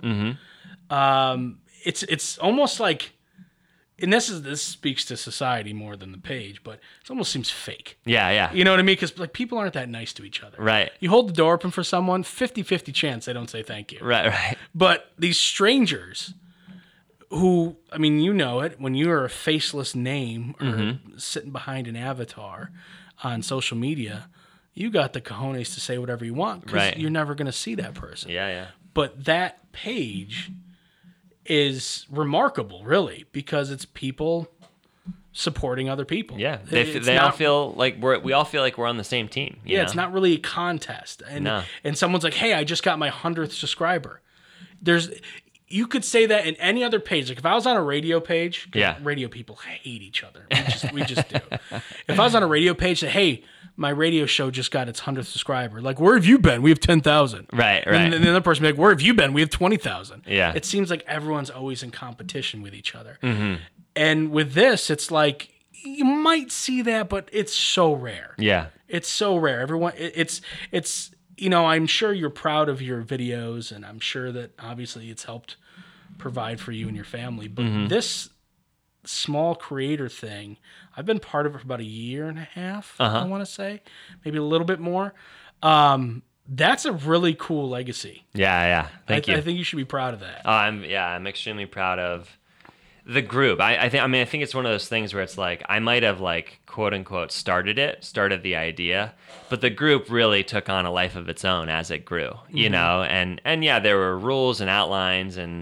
It's almost like, and this speaks to society more than the page, but it almost seems fake. Yeah. You know what I mean? Because like people aren't that nice to each other. Right. You hold the door open for someone, 50-50 chance they don't say thank you. Right. But these strangers who, I mean, you know it, when you are a faceless name or sitting behind an avatar on social media, you got the cojones to say whatever you want because you're never going to see that person. Yeah. But that page is remarkable, really, because it's people supporting other people. Yeah, they all feel like we all feel like we're on the same team. You know? It's not really a contest. And someone's like, "Hey, I just got my 100th subscriber." You could say that in any other page. Like if I was on a radio page, radio people hate each other. We just do. If I was on a radio page, say, "Hey, my radio show just got its 100th subscriber." Like, where have you been? We have 10,000. Right. And the other person be like, where have you been? We have 20,000. Yeah. It seems like everyone's always in competition with each other. And with this, it's like you might see that, but it's so rare. Yeah. It's so rare. Everyone, it's I'm sure you're proud of your videos, and I'm sure that obviously it's helped provide for you and your family. But this small creator thing, I've been part of it for about 1.5 years, I want to say, maybe a little bit more. That's a really cool legacy. Yeah. Thank you. I think you should be proud of that. I'm extremely proud of the group. I think it's one of those things where it's like I might have like quote unquote started the idea, but the group really took on a life of its own as it grew, you know, and yeah, there were rules and outlines and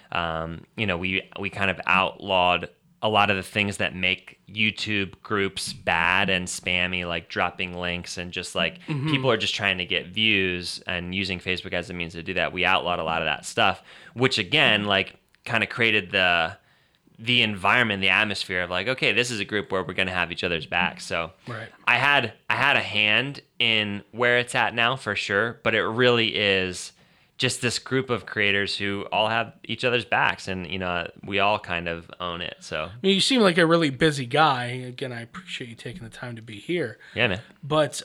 we kind of outlawed a lot of the things that make YouTube groups bad and spammy, like dropping links and just like people are just trying to get views and using Facebook as a means to do that. We outlawed a lot of that stuff, which again, like kind of created the environment, the atmosphere of like, okay, this is a group where we're going to have each other's backs. So Right. I had a hand in where it's at now for sure, but it really is just this group of creators who all have each other's backs, and we all kind of own it. So I mean, you seem like a really busy guy. Again, I appreciate you taking the time to be here. yeah, man. But,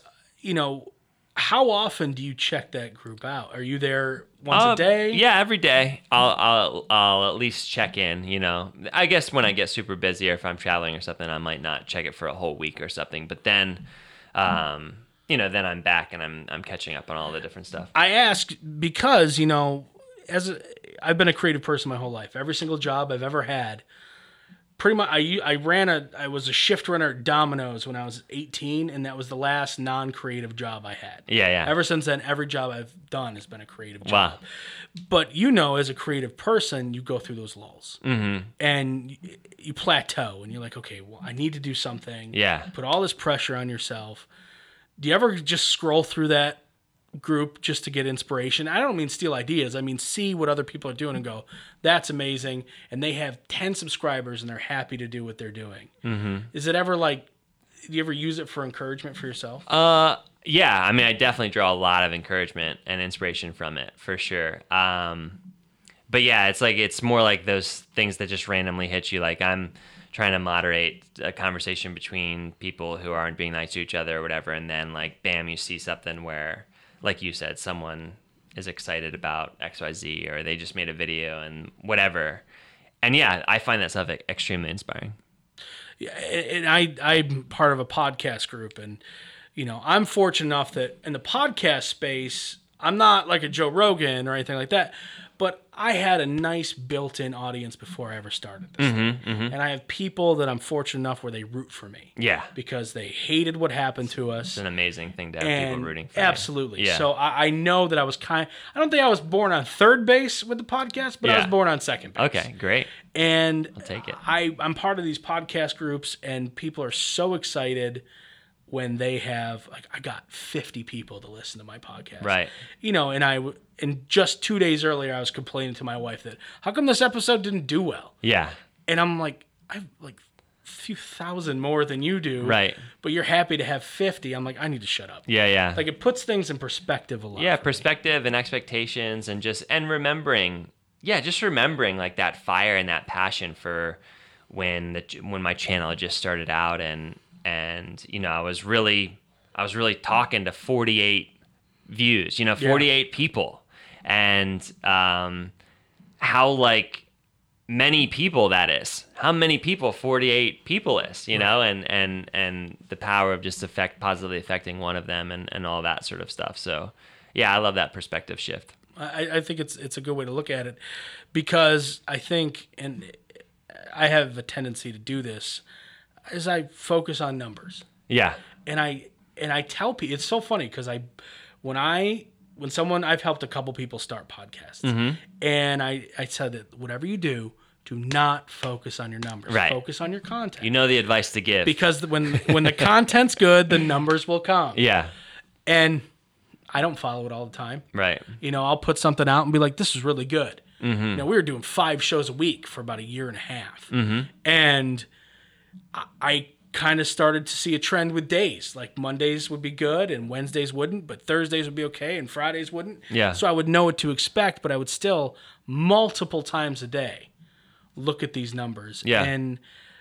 how often do you check that group out? Are you there once a day? Yeah, every day. I'll at least check in. I guess when I get super busy or if I'm traveling or something, I might not check it for a whole week or something. But then, then I'm back and I'm catching up on all the different stuff. I ask because, I've been a creative person my whole life. Every single job I've ever had, pretty much, I was a shift runner at Domino's when I was 18, and that was the last non-creative job I had. Yeah. Ever since then, every job I've done has been a creative Wow. job. But as a creative person, you go through those lulls. Mm-hmm. And you plateau, and you're like, okay, well, I need to do something. Yeah. Put all this pressure on yourself. Do you ever just scroll through that group just to get inspiration? I don't mean steal ideas. I mean, see what other people are doing and go, that's amazing. And they have 10 subscribers and they're happy to do what they're doing. Mm-hmm. Is it ever do you ever use it for encouragement for yourself? Yeah. I mean, I definitely draw a lot of encouragement and inspiration from it for sure. But yeah, it's more like those things that just randomly hit you. Like I'm trying to moderate a conversation between people who aren't being nice to each other or whatever. And then like, bam, you see something where, like you said, someone is excited about XYZ or they just made a video and whatever. And yeah, I find that stuff extremely inspiring. Yeah, and I'm part of a podcast group, and I'm fortunate enough that in the podcast space, I'm not like a Joe Rogan or anything like that, but I had a nice built-in audience before I ever started this thing. And I have people that I'm fortunate enough where they root for me. Yeah. Because they hated what happened to us. It's an amazing thing to have people rooting for absolutely. you. Yeah. So I know that I don't think I was born on third base with the podcast, but I was born on second base. Okay, great. And I'll take it. I'm part of these podcast groups, and people are so excited when they have, like, I got 50 people to listen to my podcast. Right. And just 2 days earlier, I was complaining to my wife that, how come this episode didn't do well? Yeah. And I'm like, I've like a few thousand more than you do. Right. But you're happy to have 50. I'm like, I need to shut up. Yeah. Like, it puts things in perspective a lot. Yeah, perspective and expectations and remembering. Yeah, just remembering like that fire and that passion for when my channel just started out and I was really talking to 48 views, 48 people, and how like many people that is, how many people 48 people is, and the power of just positively affecting one of them and all that sort of stuff. So yeah, I love that perspective shift. I think it's a good way to look at it, because I think, and I have a tendency to do this, is I focus on numbers. Yeah. And I tell people, it's so funny because I've helped a couple people start podcasts, and I said that whatever you do not focus on your numbers. Right. Focus on your content. You know the advice to give. Because when the content's good, the numbers will come. Yeah. And I don't follow it all the time. Right. I'll put something out and be like, this is really good. We were doing 5 shows a week for about a year and a half. And I kind of started to see a trend with days. Like Mondays would be good and Wednesdays wouldn't, but Thursdays would be okay and Fridays wouldn't. Yeah. So I would know what to expect, but I would still multiple times a day look at these numbers. Yeah. And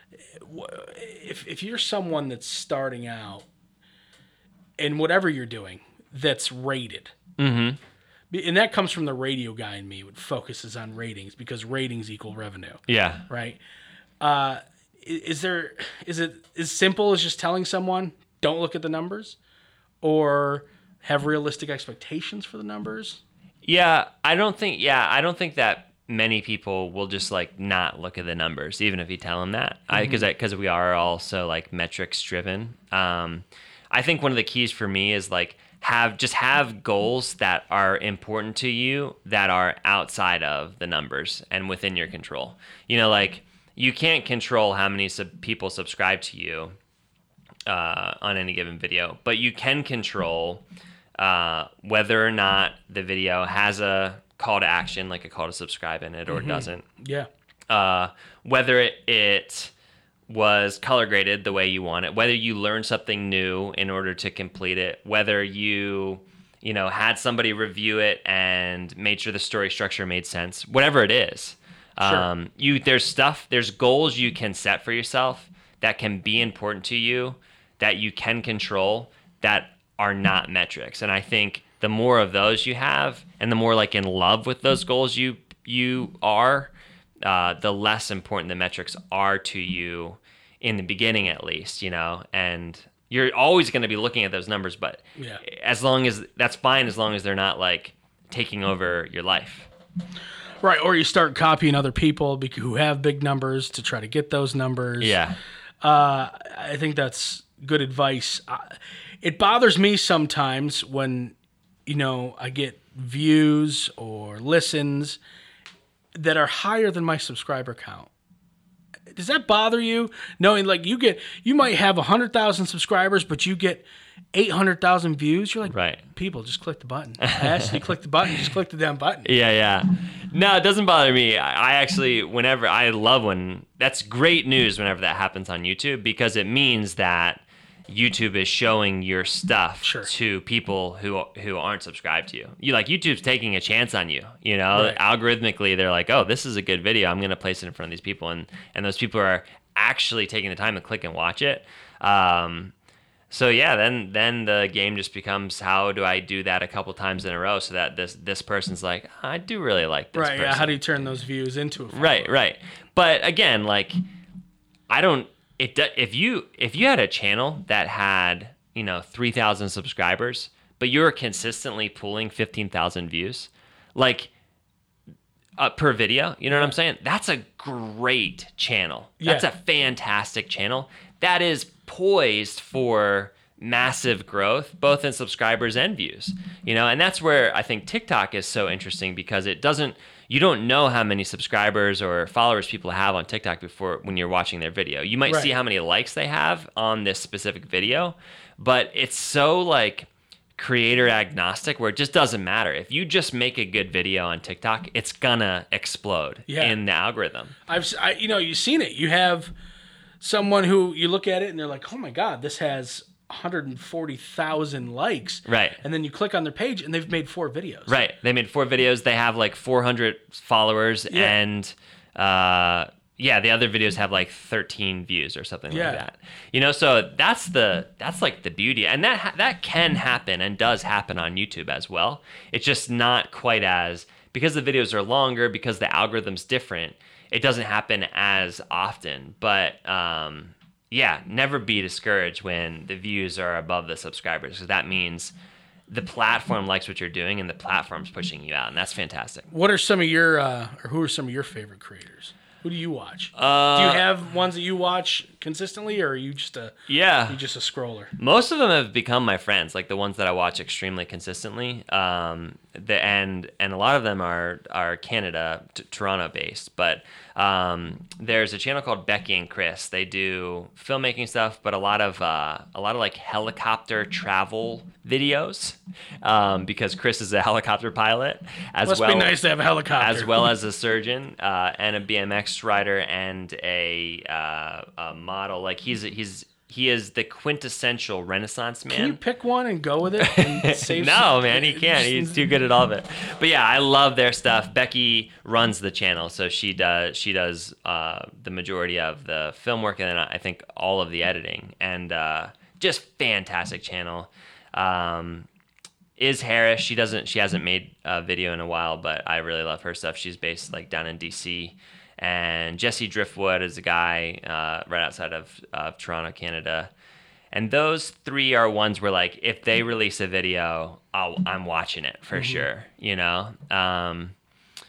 if you're someone that's starting out in whatever you're doing that's rated, and that comes from the radio guy in me, who focuses on ratings because ratings equal revenue. Yeah. Right. Is it as simple as just telling someone don't look at the numbers, or have realistic expectations for the numbers? Yeah, I don't think that many people will just like not look at the numbers, even if you tell them that, because we are all so like metrics driven. I think one of the keys for me is like have goals that are important to you that are outside of the numbers and within your control. You know, like you can't control how many people subscribe to you on any given video, but you can control whether or not the video has a call to action, like a call to subscribe in it, or it doesn't. Yeah. Whether it was color graded the way you want it, whether you learned something new in order to complete it, whether you had somebody review it and made sure the story structure made sense, whatever it is. Sure. There's goals you can set for yourself that can be important to you, that you can control, that are not metrics. And I think the more of those you have, and the more like in love with those goals you are, the less important the metrics are to you in the beginning, at least, and you're always going to be looking at those numbers, but that's fine as long as they're not like taking over your life. Right. Or you start copying other people who have big numbers to try to get those numbers. Yeah. I think that's good advice. It bothers me sometimes when, I get views or listens that are higher than my subscriber count. Does that bother you? Knowing like you might have 100,000 subscribers, but you get 800,000 views. You're like, right. People, just click the button. I asked you to click the button. Just click the damn button. Yeah. No, it doesn't bother me. I actually, I love when that's great news whenever that happens on YouTube, because it means that YouTube is showing your stuff to people who aren't subscribed to you. YouTube's taking a chance on you. Right. Algorithmically, they're like, oh, this is a good video. I'm going to place it in front of these people, and those people are actually taking the time to click and watch it. So yeah, then the game just becomes, how do I do that a couple times in a row so that this person's like, I do really like this person. Right. Yeah. How do you turn those views into a follower? Right. But again, like if you had a channel that had 3,000 subscribers, but you're consistently pulling 15,000 views, like per video, you know what I'm saying? That's a great channel. That's a fantastic channel. That is poised for massive growth, both in subscribers and views. And that's where I think TikTok is so interesting, because you don't know how many subscribers or followers people have on TikTok when you're watching their video. You might see how many likes they have on this specific video, but it's so like creator agnostic where it just doesn't matter. If you just make a good video on TikTok, it's gonna explode in the algorithm. You've seen it. You have someone who you look at it and they're like, oh my God, this has 140,000 likes. Right. And then you click on their page and they've made 4 videos. Right. They made 4 videos. They have like 400 followers and the other videos have like 13 views or something like that. So that's like the beauty. And that can happen and does happen on YouTube as well. It's just not quite as, because the videos are longer, because the algorithm's different, it doesn't happen as often. But never be discouraged when the views are above the subscribers, because that means the platform likes what you're doing and the platform's pushing you out, and that's fantastic. What are some of your, or who are some of your favorite creators? Who do you watch? Do you have ones that you watch consistently, or are you just a scroller? Most of them have become my friends, like the ones that I watch extremely consistently. And a lot of them are Canada, Toronto based, but there's a channel called Becky and Chris. They do filmmaking stuff, but a lot of like helicopter travel videos, because Chris is a helicopter pilot Must be nice to have a helicopter, as well as a surgeon and a BMX rider and a model. Like he is the quintessential Renaissance man. Can you pick one and go with it? And save no, man, he can't. He's too good at all of it. But yeah, I love their stuff. Becky runs the channel, so she does the majority of the film work, and then I think all of the editing. And just fantastic channel. Is Harris? She hasn't made a video in a while, but I really love her stuff. She's based like down in DC. And Jesse Driftwood is a guy right outside of Toronto, Canada. And those 3 are ones where, like, if they release a video, I'm watching it for sure, Then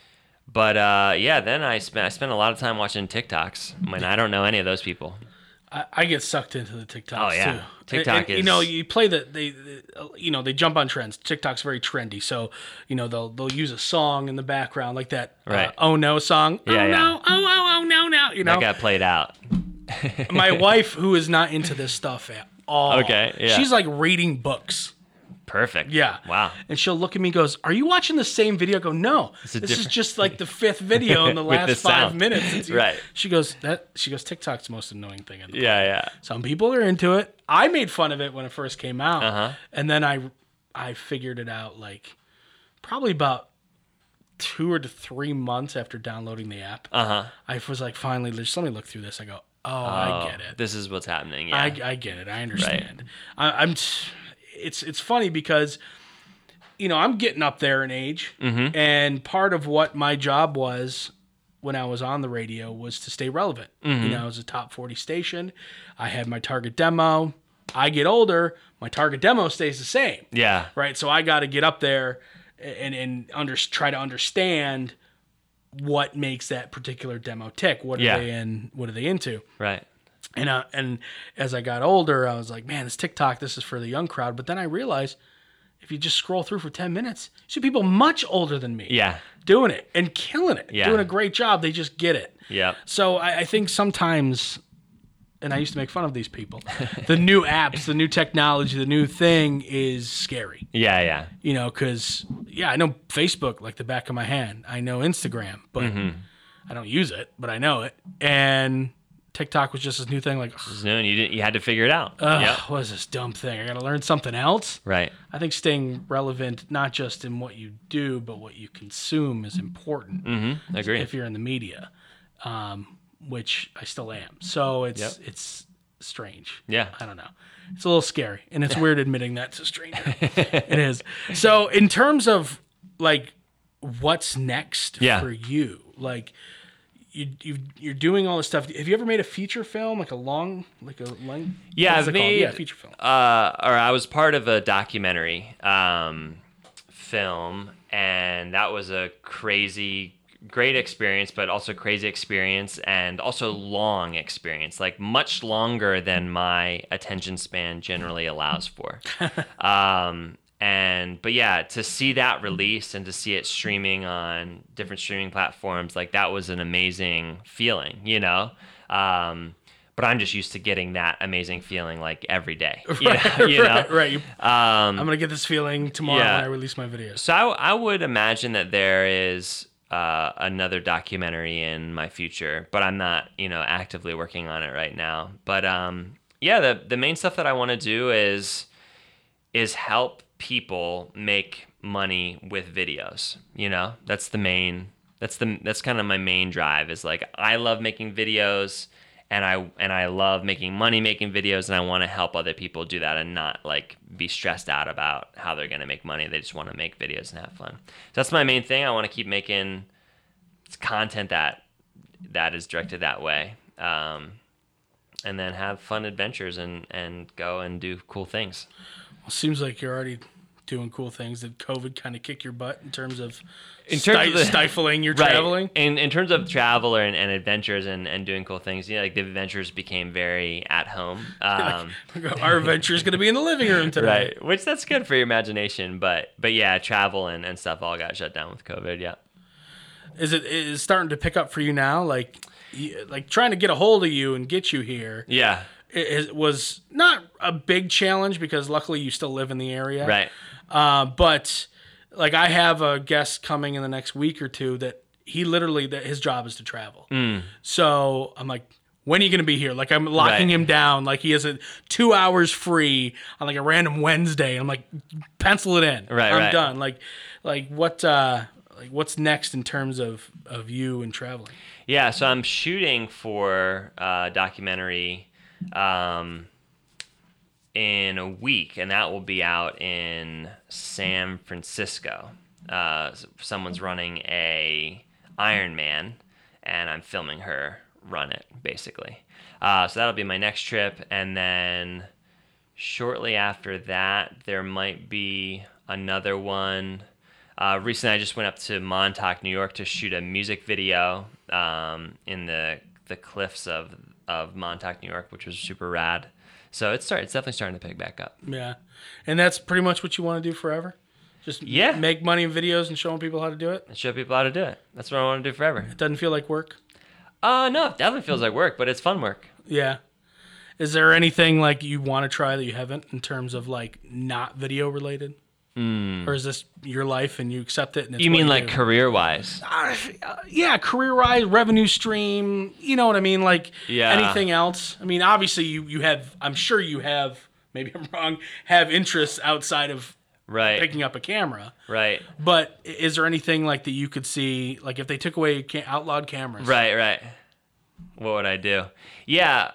I spent a lot of time watching TikToks when I don't know any of those people. I get sucked into the TikToks Oh, yeah. too. TikTok and, is... you play they jump on trends. TikTok's very trendy, so they'll use a song in the background like that. Right. Oh no song. Yeah, oh yeah. no. Oh no. That got played out. My wife, who is not into this stuff at all. Okay, yeah. She's like reading books. Perfect. Yeah. Wow. And she'll look at me and goes, "Are you watching the same video?" I go, "No. This is just like the 5th video in the With last the 5 sound. minutes." Right. She goes, "TikTok's the most annoying thing in the world." Yeah. Some people are into it. I made fun of it when it first came out. Uh-huh. And then I figured it out like probably about 2 or 3 months after downloading the app. Uh-huh. I was like, finally, just let me look through this. I go, I get it. This is what's happening. Yeah. I get it. I understand. It's funny because I'm getting up there in age, and part of what my job was when I was on the radio was to stay relevant. I was a top 40 station. I had my target demo. I get older, my target demo stays the same. Yeah. Right. So I got to get up there and try to understand what makes that particular demo tick. What are they in? What are they into? Right. And as I got older, I was like, man, this TikTok, this is for the young crowd. But then I realized if you just scroll through for 10 minutes, you see people much older than me doing it and killing it, doing a great job. They just get it. Yeah. So I think sometimes, and I used to make fun of these people, the new apps, the new technology, the new thing is scary. Yeah. Because, I know Facebook like the back of my hand. I know Instagram, but I don't use it, but I know it. And TikTok was just this new thing, like, It was new and you had to figure it out. what is this dumb thing? I got to learn something else. Right. I think staying relevant, not just in what you do, but what you consume is important. Agree. If you're in the media, which I still am. So it's strange. Yeah. I don't know. It's a little scary, and it's weird admitting that to a stranger. It is. So in terms of like what's next for you, like you're doing all this stuff. Have you ever made a feature film, like a long? Yeah, I've made a feature film. Or I was part of a documentary film, and that was a great experience, but also crazy experience, and also long experience, like much longer than my attention span generally allows for. But yeah, to see that release and to see it streaming on different streaming platforms, like that was an amazing feeling, but I'm just used to getting that amazing feeling like every day. Right. I'm going to get this feeling tomorrow when I release my videos. So I would imagine that there is another documentary in my future, but I'm not, actively working on it right now. But the main stuff that I want to do is help people make money with videos. That's kind of my main drive, is like, I love making videos and I love making money making videos, and I want to help other people do that and not like be stressed out about how they're going to make money. They just want to make videos and have fun. So that's my main thing. I want to keep making content that is directed that way. And then have fun adventures and go and do cool things. Well, seems like you're already doing cool things. Did COVID kind of kick your butt in terms of stifling your traveling? In terms of travel and adventures and doing cool things, like the adventures became very at home. Our adventure is going to be in the living room today. Right, which that's good for your imagination. But yeah, travel and stuff all got shut down with COVID, yeah. Is it starting to pick up for you now? Like trying to get a hold of you and get you here. Yeah. It was not a big challenge because luckily you still live in the area. Right. But like I have a guest coming in the next week or two that his job is to travel. So I'm like, when are you going to be here? Like I'm locking him down. Like he has 2 hours free on like a random Wednesday. I'm like, pencil it in. I'm done. Like what's next in terms of you and traveling? Yeah. So I'm shooting for a documentary in a week, and that will be out in San Francisco. Someone's running a Ironman, and I'm filming her run it, basically. So that'll be my next trip, and then shortly after that, there might be another one. Recently, I just went up to Montauk, New York, to shoot a music video in the cliffs of of Montauk, New York, which was super rad. So it's definitely starting to pick back up. Yeah. And that's pretty much what you want to do forever? Just make money in videos and showing people how to do it? And show people how to do it. That's what I want to do forever. It doesn't feel like work? No, it definitely feels like work, but it's fun work. Yeah. Is there anything like you want to try that you haven't in terms of like not video related? Or is this your life and you accept it? And it's You mean what like do? career-wise? Yeah, career-wise, revenue stream. You know what I mean? Like anything else. I mean, obviously you have. I'm sure you have. Maybe I'm wrong. Have interests outside of Right. picking up a camera. Right. But is there anything like that you could see? Like if they took away outlawed cameras. Right. What would I do? Yeah.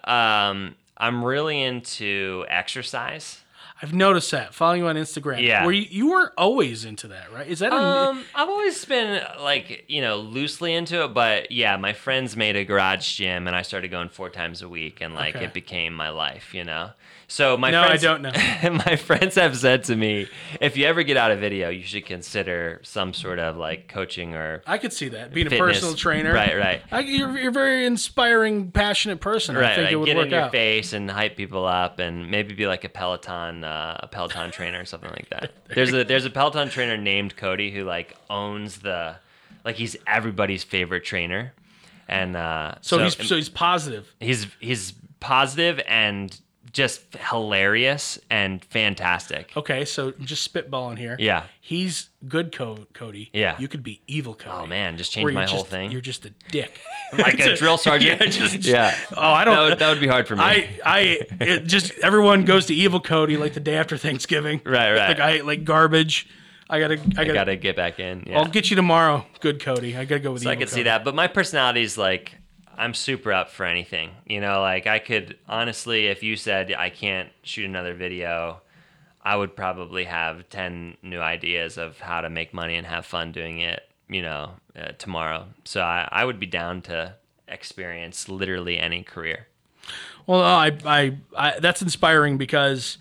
I'm really into exercise. I've noticed that following you on Instagram. Yeah. Where you weren't always into that, right? Is that I've always been like, loosely into it, but yeah, my friends made a garage gym and I started going 4 times a week and like it became my life, So my friends, I don't know. My friends have said to me, if you ever get out of video, you should consider some sort of like coaching or I could see that being fitness. a personal trainer. Right. You're a very inspiring, passionate person. I think it would Get work in your out. face and hype people up, and maybe be like a Peloton trainer or something like that. There's a Peloton trainer named Cody who like owns he's everybody's favorite trainer, and So he's positive. He's positive and just hilarious and fantastic. Okay, so just spitballing here. Yeah. He's good Cody. Yeah. You could be evil Cody. Oh man, just Where change my you're whole just- thing. You're just a dick. Like a drill sergeant. Yeah. Oh, I don't. That would be hard for me. It just everyone goes to evil Cody like the day after Thanksgiving. Right. Like I like garbage. I gotta get back in. Yeah. I'll get you tomorrow, good Cody. I gotta go with So evil I could Cody. see that, but my personality is like I'm super up for anything. Like I could honestly, if you said I can't shoot another video, I would probably have 10 new ideas of how to make money and have fun doing it, tomorrow. So I would be down to experience literally any career. Well, I that's inspiring because,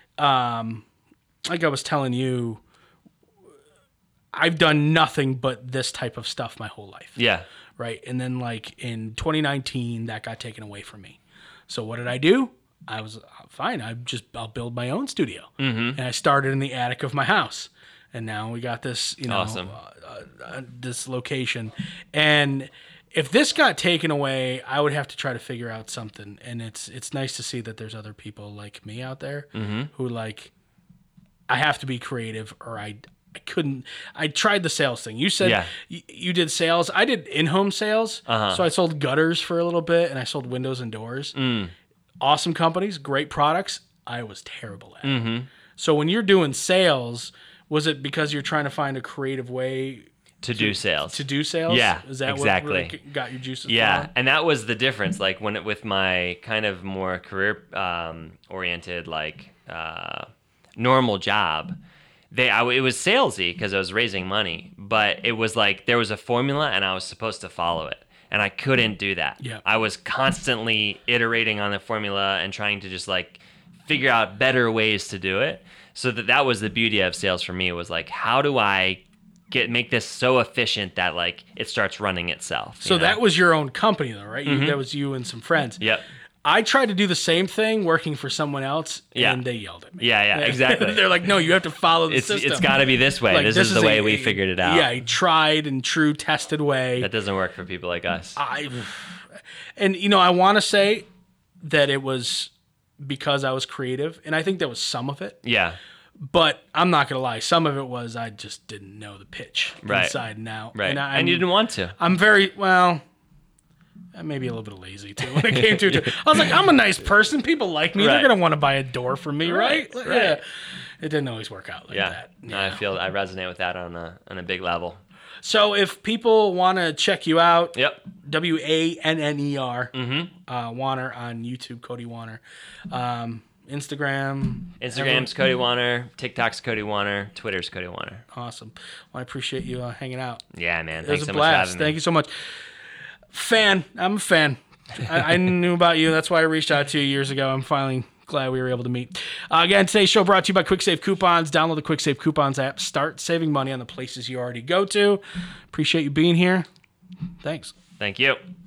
like I was telling you, I've done nothing but this type of stuff my whole life. Yeah. Right. And then like in 2019, that got taken away from me. So what did I do? I was fine. I'll build my own studio. Mm-hmm. And I started in the attic of my house. And now we got this, Awesome. This location. And if this got taken away, I would have to try to figure out something. And it's nice to see that there's other people like me out there who like, I have to be creative or I couldn't. I tried the sales thing. You said you did sales. I did in-home sales. So I sold gutters for a little bit and I sold windows and doors. Awesome companies, great products. I was terrible at it. So when you're doing sales, was it because you're trying to find a creative way to do sales? Yeah, is that exactly. what really got your juices Yeah, flowing? and that was the difference. Like with my kind of more career oriented, normal job, it was salesy because I was raising money, but it was like there was a formula and I was supposed to follow it, and I couldn't do that. Yeah. I was constantly iterating on the formula and trying to just like figure out better ways to do it. So that was the beauty of sales for me, was like, how do I make this so efficient that like it starts running itself? So that was your own company though, right? That was you and some friends. Yep. I tried to do the same thing working for someone else, and they yelled at me. Yeah, exactly. They're like, no, you have to follow the system. It's got to be this way. Like, this is the way we figured it out. Yeah, a tried and true, tested way. That doesn't work for people like us. I want to say that it was because I was creative, and I think that was some of it. Yeah. But I'm not going to lie. Some of it was I just didn't know the pitch inside and out. Right. And you didn't want to. I'm very, maybe a little bit lazy too when it came to it. I was like, I'm a nice person. People like me. Right. They're going to want to buy a door from me, right? Right. Yeah. It didn't always work out like that. No, I resonate with that on a big level. So if people want to check you out, Yep. WANNER, Wanner on YouTube, Cody Wanner. Instagram's Cody Wanner, TikTok's Cody Wanner, Twitter's Cody Wanner. Awesome. Well, I appreciate you hanging out. Yeah, man. It Thanks was a so much for blast. having me. Thank you so much. I'm a fan. I knew about you. That's why I reached out to you years ago. I'm finally glad we were able to meet. Again, today's show brought to you by QuickSave Coupons. Download the QuickSave Coupons app. Start saving money on the places you already go to. Appreciate you being here. Thanks. Thank you.